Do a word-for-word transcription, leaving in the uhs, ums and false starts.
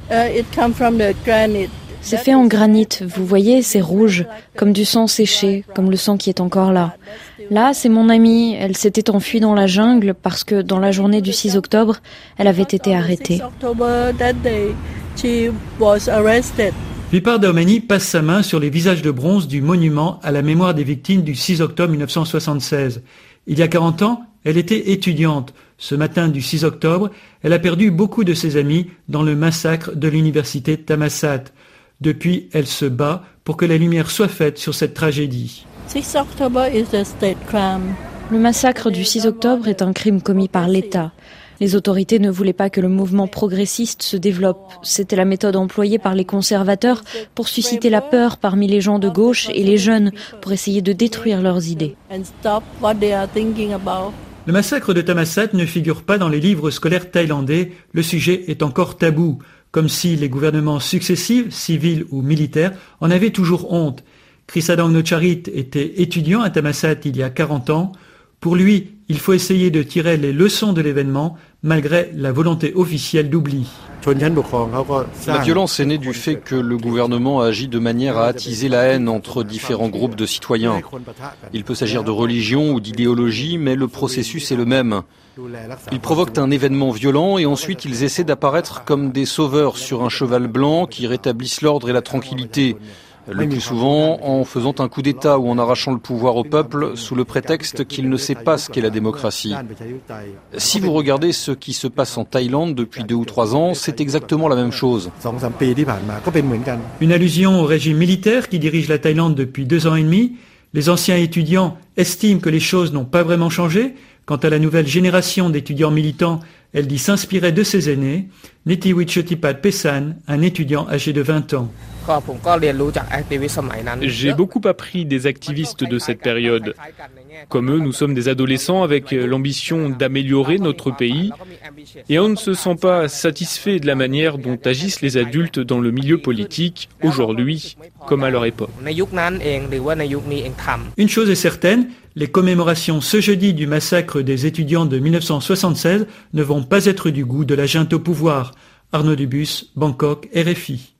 C'est fait en granit, vous voyez, c'est rouge, comme du sang séché, comme le sang qui est encore là. Là, c'est mon amie, elle s'était enfuie dans la jungle parce que dans la journée du six octobre, elle avait été arrêtée. Vipar Daumani passe sa main sur les visages de bronze du monument à la mémoire des victimes du six octobre mille neuf cent soixante-seize. Il y a quarante ans, elle était étudiante. Ce matin du six octobre, elle a perdu beaucoup de ses amis dans le massacre de l'université Thammasat. Depuis, elle se bat pour que la lumière soit faite sur cette tragédie. Le massacre du six octobre est un crime commis par l'État. Les autorités ne voulaient pas que le mouvement progressiste se développe. C'était la méthode employée par les conservateurs pour susciter la peur parmi les gens de gauche et les jeunes pour essayer de détruire leurs idées. Le massacre de Thammasat ne figure pas dans les livres scolaires thaïlandais. Le sujet est encore tabou, comme si les gouvernements successifs, civils ou militaires, en avaient toujours honte. Krisadang Nocharit était étudiant à Thammasat il y a quarante ans. Pour lui, il faut essayer de tirer les leçons de l'événement, malgré la volonté officielle d'oubli. La violence est née du fait que le gouvernement a agi de manière à attiser la haine entre différents groupes de citoyens. Il peut s'agir de religion ou d'idéologie, mais le processus est le même. Ils provoquent un événement violent et ensuite ils essaient d'apparaître comme des sauveurs sur un cheval blanc qui rétablissent l'ordre et la tranquillité. Le plus souvent en faisant un coup d'État ou en arrachant le pouvoir au peuple sous le prétexte qu'il ne sait pas ce qu'est la démocratie. Si vous regardez ce qui se passe en Thaïlande depuis deux ou trois ans, c'est exactement la même chose. Une allusion au régime militaire qui dirige la Thaïlande depuis deux ans et demi. Les anciens étudiants estiment que les choses n'ont pas vraiment changé. Quant à la nouvelle génération d'étudiants militants, elle dit s'inspirer de ses aînés. Nitiwichotipat Pesan, un étudiant âgé de vingt ans. J'ai beaucoup appris des activistes de cette période. Comme eux, nous sommes des adolescents avec l'ambition d'améliorer notre pays et on ne se sent pas satisfait de la manière dont agissent les adultes dans le milieu politique aujourd'hui comme à leur époque. Une chose est certaine, les commémorations ce jeudi du massacre des étudiants de mille neuf cent soixante-seize ne vont pas être du goût de la junte au pouvoir. Arnaud Dubus, Bangkok, R F I.